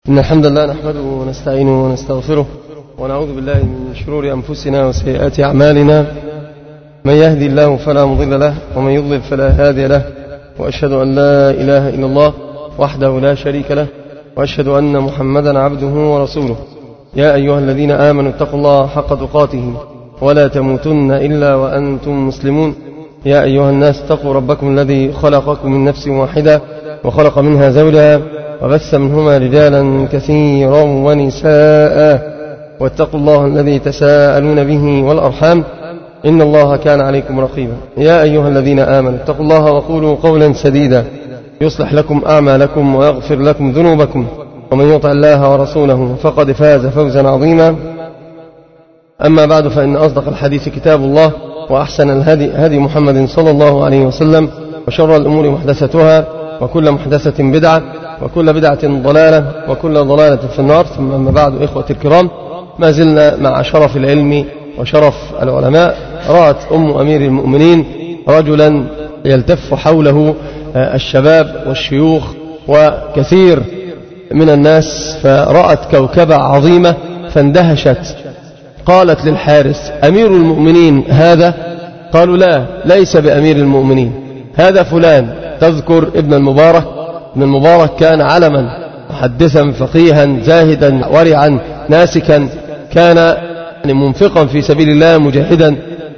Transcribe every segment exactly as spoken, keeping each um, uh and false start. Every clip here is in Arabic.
إن الحمد لله نحمده ونستعينه ونستغفره ونعوذ بالله من شرور أنفسنا وسيئات أعمالنا. من يهدي الله فلا مضل له ومن يضلل فلا هادي له، وأشهد أن لا إله إلا الله وحده لا شريك له، وأشهد أن محمدا عبده ورسوله. يا أيها الذين آمنوا اتقوا الله حق تقاته ولا تموتن إلا وأنتم مسلمون. يا أيها الناس اتقوا ربكم الذي خلقكم من نفس واحدة وخلق منها زوجها وبث منهما رجالا كثيرا ونساء، واتقوا الله الذي تساءلون به والأرحام إن الله كان عليكم رقيبا. يا أيها الذين آمنوا اتقوا الله وقولوا قولا سديدا يصلح لكم أعمالكم ويغفر لكم ذنوبكم، ومن يطع الله ورسوله فقد فاز فوزا عظيما. أما بعد، فإن أصدق الحديث كتاب الله، وأحسن الهدي هدي محمد صلى الله عليه وسلم، وشر الأمور محدثتها، وكل محدثة بدعة، وكل بدعة ضلالة، وكل ضلالة في النار. ثم أما بعد، إخوة الكرام، ما زلنا مع شرف العلم وشرف العلماء. رأت أم أمير المؤمنين رجلا يلتف حوله الشباب والشيوخ وكثير من الناس، فرأت كوكبة عظيمة فاندهشت. قالت للحارس: أمير المؤمنين هذا؟ قالوا: لا، ليس بأمير المؤمنين، هذا فلان. تذكر ابن المبارك. ابن المبارك كان علما، محدثا فقيها زاهدا ورعا ناسكا، كان منفقا في سبيل الله، مجاهدا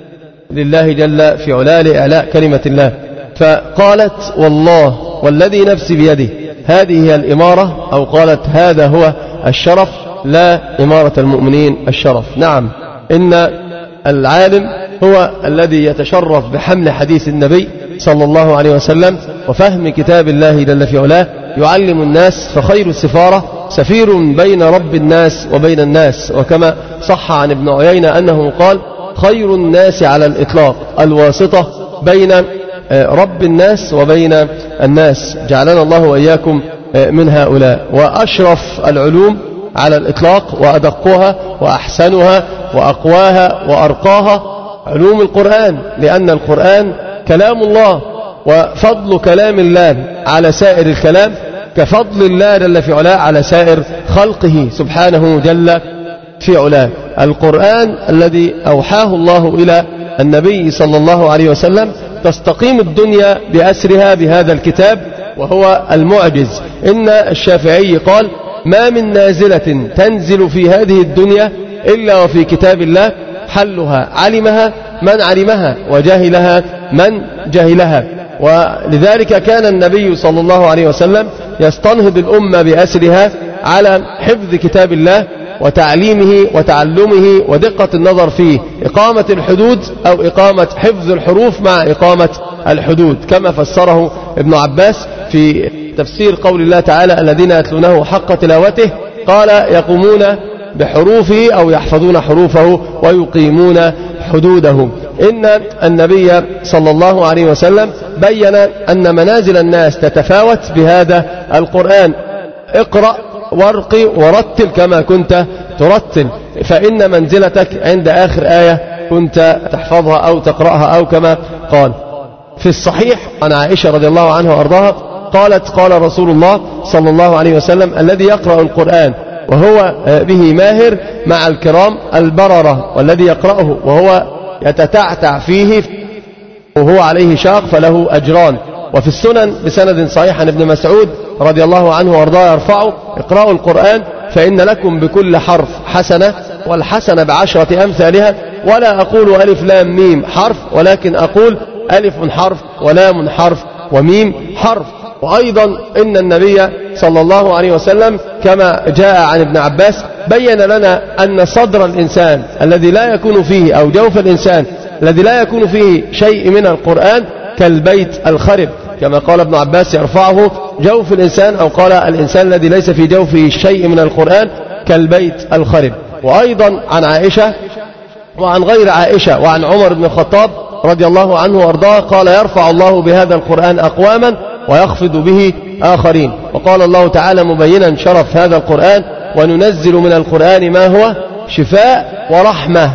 لله جل في علاه لإعلاء كلمة الله. فقالت: والله والذي نفسي بيده، هذه هي الإمارة، أو قالت: هذا هو الشرف، لا إمارة المؤمنين الشرف. نعم، إن العالم هو الذي يتشرف بحمل حديث النبي صلى الله عليه وسلم وفهم كتاب الله جل في علاه، يعلم الناس. فخير السفارة سفير بين رب الناس وبين الناس. وكما صح عن ابن عيينة أنه قال: خير الناس على الإطلاق الواسطة بين رب الناس وبين الناس، جعلنا الله وإياكم من هؤلاء. وأشرف العلوم على الإطلاق وأدقها وأحسنها وأقواها وأرقاها علوم القرآن، لأن القرآن كلام الله، وفضل كلام الله على سائر الكلام كفضل الله جل في علاه على سائر خلقه سبحانه جل في علاه. القرآن الذي أوحاه الله إلى النبي صلى الله عليه وسلم، تستقيم الدنيا بأسرها بهذا الكتاب، وهو المعجز. إن الشافعي قال: ما من نازلة تنزل في هذه الدنيا إلا وفي كتاب الله، حلها علمها من علمها وجهلها من جهلها. ولذلك كان النبي صلى الله عليه وسلم يستنهض الأمة بأسرها على حفظ كتاب الله وتعليمه وتعلمه ودقة النظر فيه، إقامة الحدود أو إقامة حفظ الحروف مع إقامة الحدود، كما فسره ابن عباس في تفسير قول الله تعالى: الذين يتلونه حق تلاوته، قال: يقومون بحروفه أو يحفظون حروفه ويقيمون حدوده. إن النبي صلى الله عليه وسلم بين أن منازل الناس تتفاوت بهذا القرآن. اقرأ وارقي ورتل كما كنت ترتل، فإن منزلتك عند آخر آية كنت تحفظها أو تقرأها، أو كما قال في الصحيح عن عائشة رضي الله عنها وأرضاها قالت: قال رسول الله صلى الله عليه وسلم: الذي يقرأ القرآن وهو به ماهر مع الكرام البررة، والذي يقرأه وهو يتتعتع فيه وهو عليه شاق فله أجران. وفي السنن بسند صحيح عن ابن مسعود رضي الله عنه وارضاه يرفعه: اقرأوا القرآن فإن لكم بكل حرف حسنة، والحسنة بعشرة أمثالها، ولا أقول ألف لام ميم حرف، ولكن أقول ألف حرف ولام حرف وميم حرف. وأيضا إن النبي صلى الله عليه وسلم كما جاء عن ابن عباس بين لنا أن صدر الإنسان الذي لا يكون فيه، أو جوف الإنسان الذي لا يكون فيه شيء من القرآن كالبيت الخرب، كما قال ابن عباس يرفعه: جوف الإنسان، أو قال الإنسان الذي ليس في جوفه شيء من القرآن كالبيت الخرب. وأيضا عن عائشة وعن غير عائشة وعن عمر بن الخطاب رضي الله عنه وارضاه قال: يرفع الله بهذا القرآن أقواما ويخفض به آخرين. وقال الله تعالى مبينا شرف هذا القرآن: وننزل من القرآن ما هو شفاء ورحمة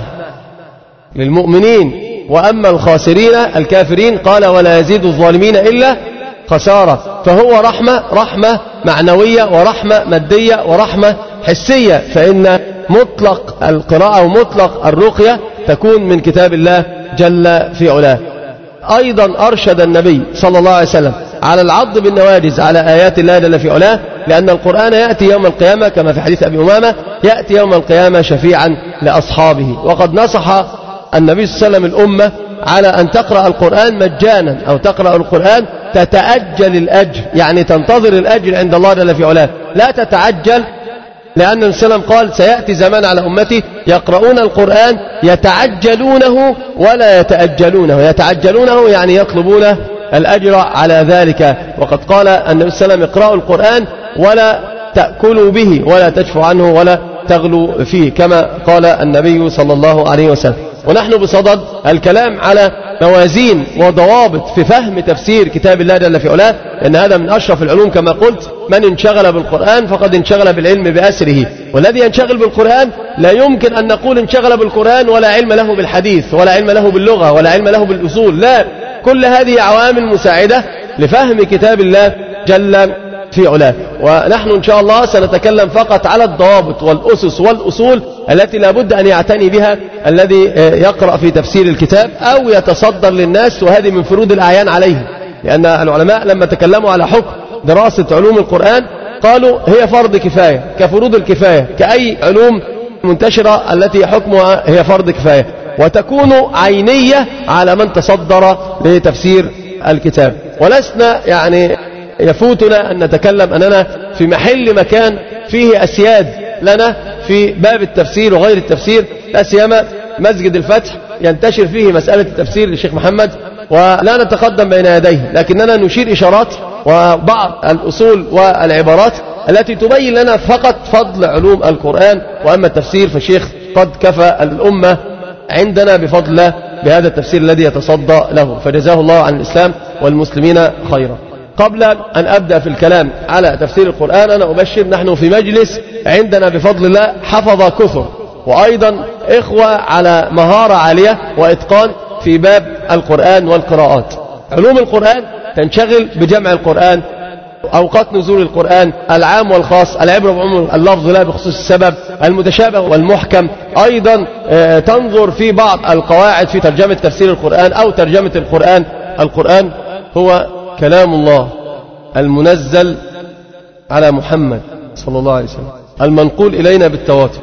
للمؤمنين، وأما الخاسرين الكافرين قال: ولا يزيد الظالمين إلا خسارة. فهو رحمة، رحمة معنوية ورحمة مادية ورحمة حسية. فإن مطلق القراءة ومطلق الرقية تكون من كتاب الله جل في علاه. أيضا أرشد النبي صلى الله عليه وسلم على العض بالنواجز على آيات الله جل في علاه، لأن القرآن يأتي يوم القيامة كما في حديث أبي أمامة، يأتي يوم القيامة شفيعا لأصحابه. وقد نصح النبي صلى الله عليه وسلم الأمة على أن تقرأ القرآن مجانا، أو تقرأ القرآن تتأجل الأجر، يعني تنتظر الأجر عند الله جل في علاه، لا تتعجل. لأن النبي صلى الله عليه وسلم قال: سيأتي زمان على أمتي يقرؤون القرآن يتعجلونه ولا يتأجلونه. يتعجلونه يعني يطلبون الأجر على ذلك. وقد قال النبي صلى الله عليه وسلم: اقرأوا القرآن ولا تأكلوا به ولا تشفوا عنه ولا تغلوا فيه، كما قال النبي صلى الله عليه وسلم. ونحن بصدد الكلام على موازين وضوابط في فهم تفسير كتاب الله جل في علاه، لأن هذا من أشرف العلوم كما قلت. من انشغل بالقرآن فقد انشغل بالعلم بأسره، والذي ينشغل بالقرآن لا يمكن أن نقول انشغل بالقرآن ولا علم له بالحديث ولا علم له باللغة ولا علم له بالأصول، لا، كل هذه عوامل مساعدة لفهم كتاب الله جل في علاه. ونحن إن شاء الله سنتكلم فقط على الضوابط والأسس والأصول التي لا بد أن يعتني بها الذي يقرأ في تفسير الكتاب أو يتصدر للناس، وهذه من فروض الأعيان عليه. لأن العلماء لما تكلموا على حكم دراسة علوم القرآن قالوا هي فرض كفاية كفروض الكفاية، كأي علوم منتشرة التي حكمها هي فرض كفاية، وتكون عينية على من تصدر لتفسير الكتاب. ولسنا يعني يفوتنا أن نتكلم أننا في محل مكان فيه أسياد لنا في باب التفسير وغير التفسير، لا سيما مسجد الفتح ينتشر فيه مسألة التفسير للشيخ محمد، ولا نتقدم بين يديه، لكننا نشير إشارات وبعض الأصول والعبارات التي تبين لنا فقط فضل علوم القرآن. وأما التفسير فالشيخ قد كفى الأمة عندنا بفضل الله بهذا التفسير الذي يتصدى له، فجزاه الله عن الإسلام والمسلمين خيرا. قبل أن أبدأ في الكلام على تفسير القرآن أنا أبشر نحن في مجلس عندنا بفضل الله حفظ كثر، وأيضا إخوة على مهارة عالية وإتقان في باب القرآن والقراءات. علوم القرآن تنشغل بجمع القرآن، أوقات نزول القرآن، العام والخاص، العبرة بعموم اللفظ لا بخصوص السبب، المتشابه والمحكم. أيضا تنظر في بعض القواعد في ترجمة تفسير القرآن أو ترجمة القرآن. القرآن هو كلام الله المنزل على محمد صلى الله عليه وسلم، المنقول إلينا بالتواتر،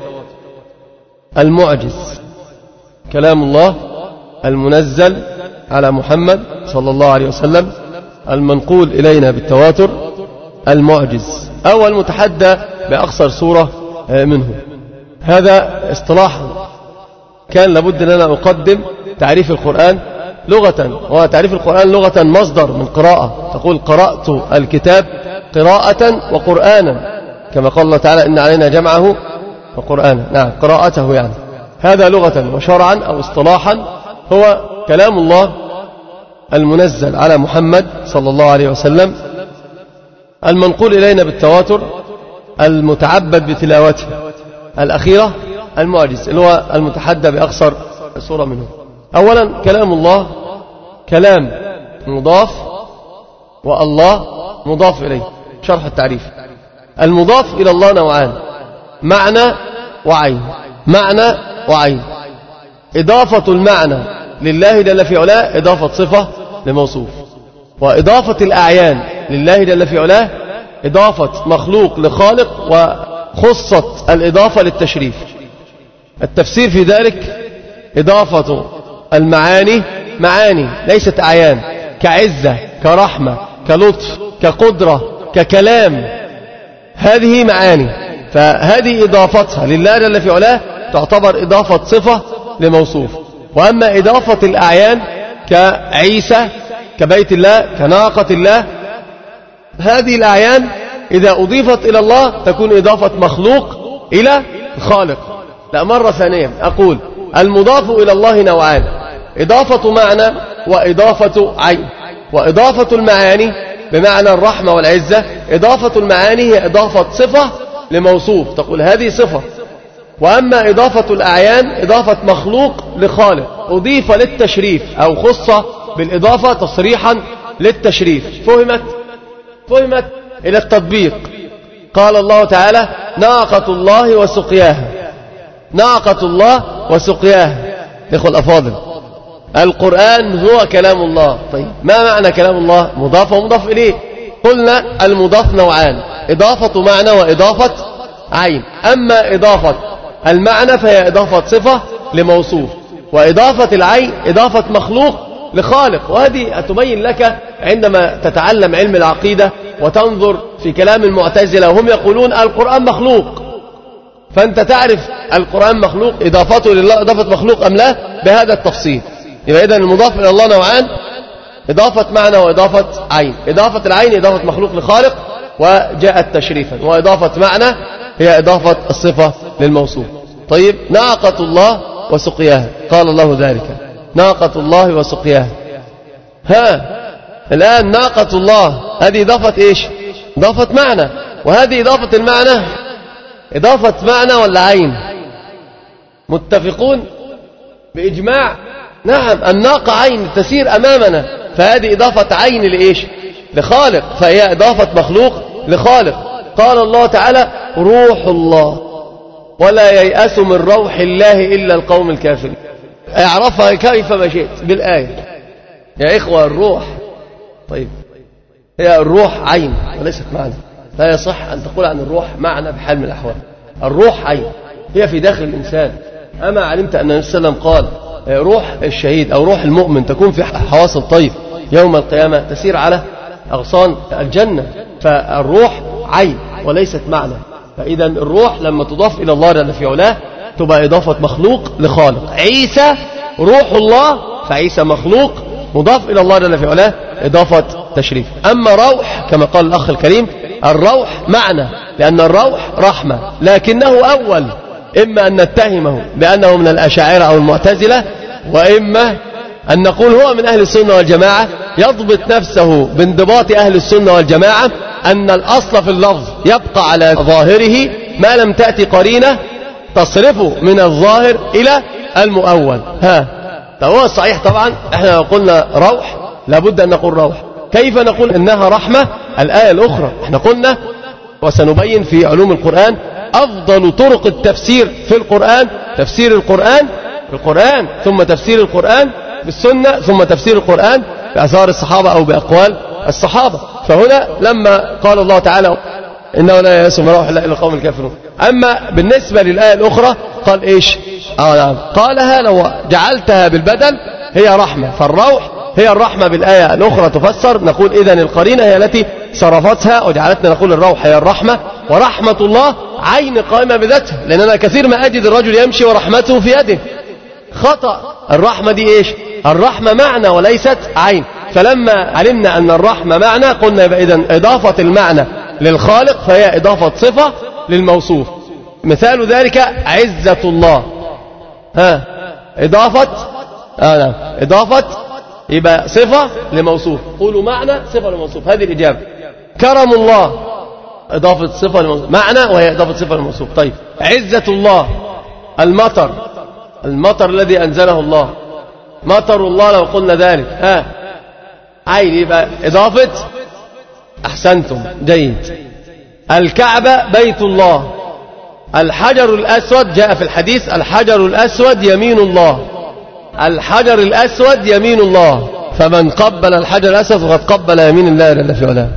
المعجز. كلام الله المنزل على محمد صلى الله عليه وسلم، المنقول إلينا بالتواتر، المعجز، أو المتحدى بأقصر صورة منه. هذا اصطلاح كان لابد أن أنا أقدم تعريف القرآن لغة. وتعريف القرآن لغة مصدر من قراءة، تقول قرأت الكتاب قراءة وقرآنا، كما قال الله تعالى إن علينا جمعه وقرآنا، نعم قراءته يعني. هذا لغة، وشرعا أو اصطلاحا هو كلام الله المنزل على محمد صلى الله عليه وسلم، المنقول إلينا بالتواتر، المتعبد بتلاوته، الأخيرة المعجز اللي هو المتحدى بأقصر صورة منه. أولا كلام الله كلام مضاف، والله مضاف إليه. شرح التعريف: المضاف إلى الله نوعان: معنى وعين. معنى وعين. إضافة المعنى لله جل في علاه إضافة صفة لموصوف، وإضافة الأعيان لله جل في علاه إضافة مخلوق لخالق، وخصت الإضافة للتشريف. التفسير في ذلك إضافة المعاني معاني ليست أعيان، كعزة، كرحمة، كلطف، كقدرة، ككلام، هذه معاني. فهذه إضافتها لله جل في علاه تعتبر إضافة صفة لموصوف. وأما إضافة الأعيان كعيسى، كبيت الله، كناقة الله، هذه الأعيان إذا أضيفت إلى الله تكون إضافة مخلوق إلى خالق. لا، مرة ثانية أقول المضاف إلى الله نوعان: إضافة معنى وإضافة عين. وإضافة المعاني بمعنى الرحمة والعزة، إضافة المعاني هي إضافة صفة لموصوف، تقول هذه صفة. وأما إضافة الأعيان إضافة مخلوق لخالق، أضيف للتشريف أو خص بالإضافة تصريحا للتشريف. فهمت؟ فهمت إلى التطبيق. قال الله تعالى ناقة الله وسقياها، ناقة الله وسقياها. إخوة الأفاضل، القرآن هو كلام الله. طيب ما معنى كلام الله؟ مضاف ومضاف إليه. قلنا المضاف نوعان، إضافة معنى وإضافة عين. أما إضافة المعنى فهي إضافة صفة لموصوف، وإضافة العين إضافة مخلوق لخالق. وهذه تبين لك عندما تتعلم علم العقيدة وتنظر في كلام المعتزلة وهم يقولون القرآن مخلوق، فأنت تعرف القرآن مخلوق إضافته لله إضافة مخلوق أم لا بهذا التفصيل. يبقى إذن المضاف إلى الله نوعان، إضافة معنى وإضافة عين. إضافة العين إضافة مخلوق لخالق وجاءت تشريفا، وإضافة معنى هي إضافة الصفة للموصوف. طيب ناقة الله وسقياها، قال الله ذلك ناقة الله وسقياها. ها الآن ناقة الله هذه إضافة إيش؟ إضافة معنى، وهذه إضافة المعنى إضافة معنى ولا عين؟ متفقون بإجماع؟ نعم، الناقة عين تسير أمامنا، فهذه إضافة عين لإيش؟ لخالق، فهي إضافة مخلوق لخالق. قال الله تعالى روح الله ولا ييأس من روح الله إلا القوم الكافرين. اعرفها كيف ما شئت بالآية يا إخوة. الروح طيب هي الروح عين وليست معنى، لا يصح أن تقول عن الروح معنى بحال من الأحوال. الروح عين هي في داخل الإنسان. أما علمت أن النبي صلى الله عليه وسلم قال روح الشهيد أو روح المؤمن تكون في حواص الطير يوم القيامة تسير على أغصان الجنة. فالروح عين وليست معنى. فإذا الروح لما تضاف إلى الله جل في علاه تبقى إضافة مخلوق لخالق. عيسى روح الله، فعيسى مخلوق مضاف إلى الله جل في علاه إضافة تشريف. أما روح كما قال الأخ الكريم الروح معنى، لأن الروح رحمة، لكنه أول إما أن نتهمه بأنه من الأشاعرة أو المعتزلة، وإما أن نقول هو من أهل السنة والجماعة. يضبط نفسه بانضباط أهل السنة والجماعة أن الأصل في اللفظ يبقى على ظاهره ما لم تأتي قرينة تصرفه من الظاهر إلى المؤول. ها فهو الصحيح طبعا احنا لو قلنا روح لابد أن نقول روح. كيف نقول إنها رحمة؟ الآية الأخرى احنا قلنا وسنبين في علوم القرآن أفضل طرق التفسير في القرآن تفسير القرآن بالقرآن، ثم تفسير القرآن بالسنة، ثم تفسير القرآن بأثار الصحابة أو بأقوال الصحابة. فهنا لما قال الله تعالى إنه لا يأس من روح الله إلا القوم الكافرون. أما بالنسبة للآية الأخرى قال إيش؟ آه نعم قالها لو جعلتها بالبدل هي رحمة، فالروح هي الرحمة بالآية الأخرى تفسر. نقول إذن القرينة هي التي صرفتها وجعلتنا نقول الروح هي الرحمة، ورحمة الله عين قائمة بذاتها، لأننا كثير ما أجد الرجل يمشي ورحمته في يده. خطأ. الرحمة دي إيش؟ الرحمة معنى وليست عين. فلما علمنا أن الرحمة معنى قلنا إذن إضافة المعنى للخالق فهي إضافة صفة للموصوف. مثال ذلك عزة الله. ها إضافة آه نعم إضافة يبقى صفة لموصوف. قولوا معنى صفة لموصوف، هذه الإجابة. كرم الله إضافة صفة لموصوف معنى وهي إضافة صفة لموصوف. طيب عزة الله المطر، المطر الذي أنزله الله، مطر الله لو قلنا ذلك ها عين يبقى إضافة. أحسنتم جيد. الكعبة بيت الله. الحجر الأسود جاء في الحديث الحجر الأسود يمين الله، الحجر الأسود يمين الله، فمن قبل الحجر الأسود فقد قبل يمين الله جل في علاه.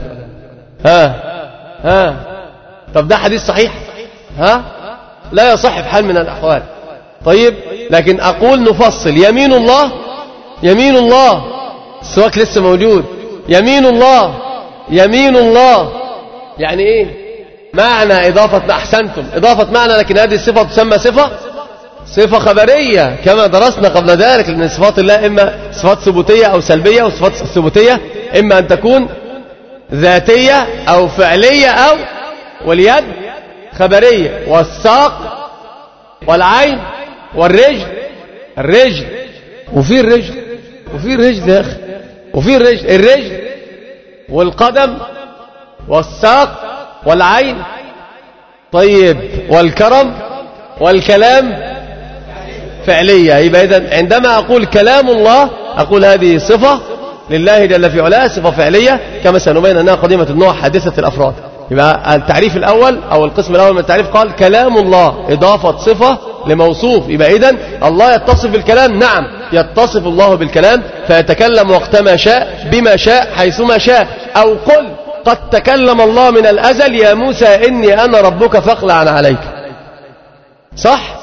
ها ها طب ده حديث صحيح؟ ها لا يصح بحال من الأحوال. طيب لكن أقول نفصل. يمين الله يمين الله السواك لسه موجود. يمين الله يمين الله يعني إيه؟ معنى إضافة. أحسنتم إضافة معنى، لكن هذه الصفة تسمى صفة صفة خبرية كما درسنا قبل ذلك، لأن صفات الله إما صفات ثبوتية أو سلبية، وصفات الثبوتية إما أن تكون ذاتية أو فعلية أو واليد خبرية، والساق والعين والرجل الرجل وفي الرجل وفي الرجل يا أخي وفي الرجل الرجل والقدم والساق والعين. طيب والكرم والكلام فعلية. يبقى إذن عندما أقول كلام الله أقول هذه صفة لله جل في علاه صفة فعلية كما سنبين أنها قديمة النوع حادثة الأفراد. يبقى التعريف الأول أو القسم الأول من التعريف قال كلام الله إضافة صفة لموصوف. يبقى إذن الله يتصف بالكلام، نعم يتصف الله بالكلام، فيتكلم وقتما شاء بما شاء حيثما شاء. أو قل قد تكلم الله من الأزل يا موسى إني أنا ربك فاخلع عليك، صح؟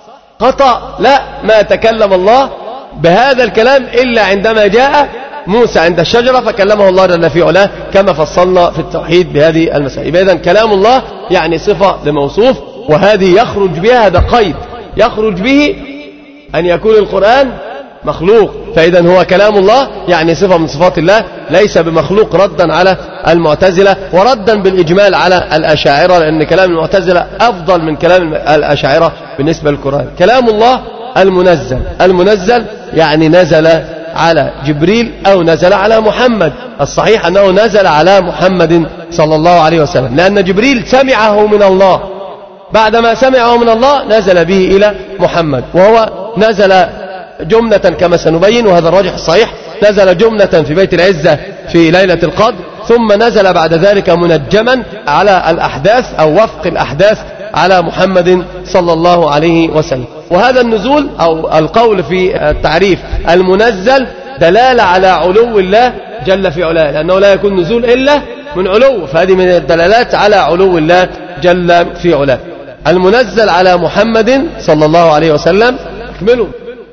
خطأ، لا، ما تكلم الله بهذا الكلام إلا عندما جاء موسى عند الشجرة فكلمه الله جل في علاه كما فصلنا في التوحيد بهذه المسائل. إذن كلام الله يعني صفة لموصوف، وهذه يخرج بها، هذا قيد يخرج به أن يكون القرآن مخلوق. فإذا هو كلام الله يعني صفة من صفات الله ليس بمخلوق، ردا على المعتزلة وردا بالإجمال على الأشاعرة، لأن كلام المعتزلة أفضل من كلام الأشاعرة بالنسبة للقرآن. كلام الله المنزل، المنزل يعني نزل على جبريل أو نزل على محمد. الصحيح أنه نزل على محمد صلى الله عليه وسلم، لأن جبريل سمعه من الله، بعدما سمعه من الله نزل به إلى محمد، وهو نزل جملة كما سنبين، وهذا الراجح الصحيح، نزل جملة في بيت العزة في ليلة القدر، ثم نزل بعد ذلك منجما على الأحداث أو وفق الأحداث على محمد صلى الله عليه وسلم. وهذا النزول أو القول في التعريف المنزل دلالة على علو الله جل في علاه، لأنه لا يكون نزول إلا من علو، فهذه من الدلالات على علو الله جل في علاه. المنزل على محمد صلى الله عليه وسلم اكملوا.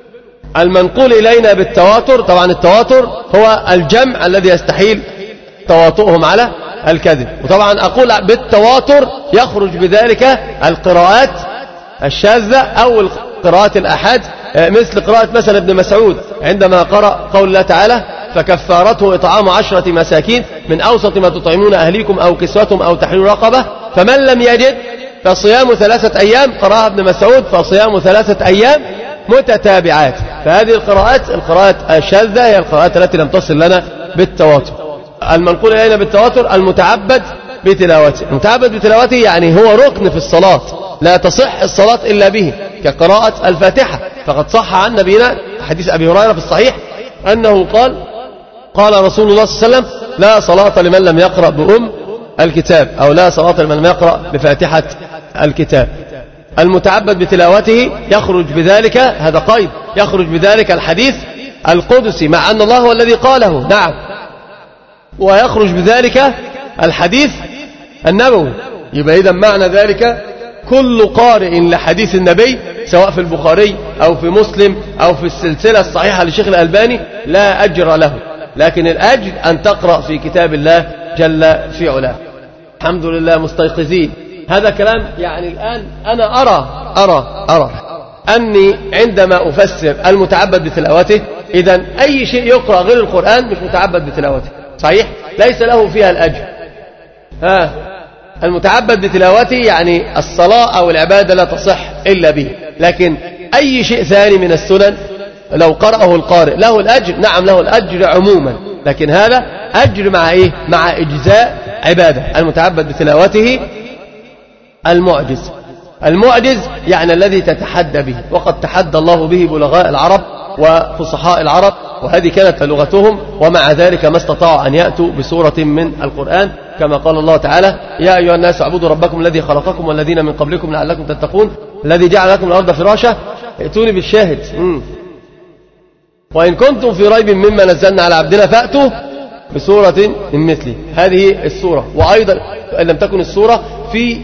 المنقول إلينا بالتواتر، طبعا التواتر هو الجمع الذي يستحيل تواطؤهم على الكذب، وطبعا أقول بالتواتر يخرج بذلك القراءات الشاذة أو القراءات الأحاد، مثل قراءة مثلا ابن مسعود عندما قرأ قول الله تعالى فكفارته إطعام عشرة مساكين من أوسط ما تطعمون أهليكم أو كسوتهم أو تحرير رقبة فمن لم يجد فصيام ثلاثة أيام، قرأها ابن مسعود فصيام ثلاثة أيام متتابعات. فهذه القراءات القراءات الشاذة هي القراءات التي لم تصل لنا بالتواتر. المنقول إلينا بالتواتر المتعبد بتلاوته، المتعبد بتلاوته يعني هو ركن في الصلاة، لا تصح الصلاة إلا به، كقراءة الفاتحة. فقد صح عن نبينا حديث أبي هريرة في الصحيح أنه قال قال رسول الله صلى الله عليه وسلم لا صلاة لمن لم يقرأ بأم الكتاب، أو لا صلاة لمن لم يقرأ بفاتحة الكتاب. المتعبد بتلاوته يخرج بذلك، هذا قيد، يخرج بذلك الحديث القدسي مع أن الله هو الذي قاله، نعم، ويخرج بذلك الحديث النبوي. يبقى إذا معنى ذلك كل قارئ لحديث النبي سواء في البخاري أو في مسلم أو في السلسلة الصحيحة للشيخ الألباني لا أجر له، لكن الأجر أن تقرأ في كتاب الله جل في علاه. الحمد لله مستيقظين. هذا كلام يعني الآن أنا أرى أرى أرى أني عندما أفسر المتعبد بتلاوته إذن أي شيء يقرأ غير القرآن مش متعبد بتلاوته، صحيح؟ ليس له فيها الأجر. ها المتعبد بتلاوته يعني الصلاة أو العبادة لا تصح إلا به، لكن أي شيء ثاني من السنن لو قرأه القارئ له الأجر، نعم له الأجر عموما، لكن هذا أجر مع إيه؟ مع إجزاء عبادة. المتعبد بتلاوته المعجز، المعجز يعني الذي تتحدى به، وقد تحدى الله به بلغاء العرب وفصحاء العرب، وهذه كانت لغتهم، ومع ذلك ما استطاعوا أن يأتوا بسورة من القرآن، كما قال الله تعالى يا أيها الناس اعبدوا ربكم الذي خلقكم والذين من قبلكم لعلكم تتقون الذي جعل لكم الأرض فراشا. ائتوني بالشاهد. مم. وإن كنتم في ريب مما نزلنا على عبدنا فأتوا بسورة من مثله. هذه السورة، وأيضا إن لم تكن السورة في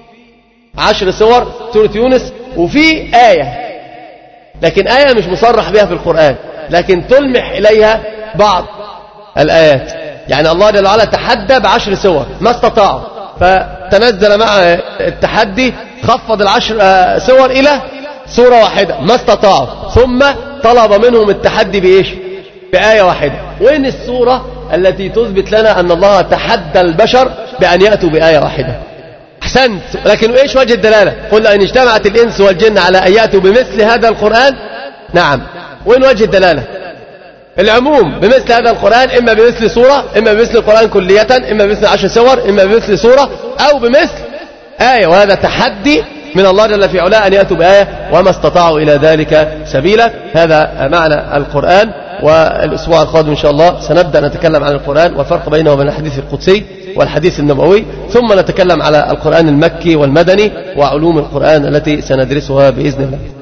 عشر سور، سورة يونس، وفي آية، لكن آية مش مصرح بها في القرآن، لكن تلمح إليها بعض الآيات. يعني الله جل وعلا تحدى بعشر سور ما استطاعوا، فتنزل مع التحدي خفض العشر سور إلى سورة واحدة ما استطاعوا، ثم طلب منهم التحدي بإيش؟ بآية واحدة. وين السورة التي تثبت لنا أن الله تحدى البشر بأن يأتوا بآية واحدة؟ أحسنت، لكن إيش وجه الدلالة؟ قل إن اجتمعت الإنس والجن على أن يأتوا بمثل هذا القرآن، نعم، وين وجه الدلالة؟ العموم بمثل هذا القرآن، إما بمثل سورة، إما بمثل القرآن كلية، إما بمثل عشر سور، إما بمثل سورة، أو بمثل آية. وهذا تحدي من الله جل في علاه أن يأتوا بآية وما استطاعوا إلى ذلك سبيلا. هذا معنى القرآن. والأسبوع القادم إن شاء الله سنبدأ نتكلم عن القرآن والفرق بينه وبين الحديث القدسي والحديث النبوي، ثم نتكلم على القرآن المكي والمدني وعلوم القرآن التي سندرسها بإذن الله.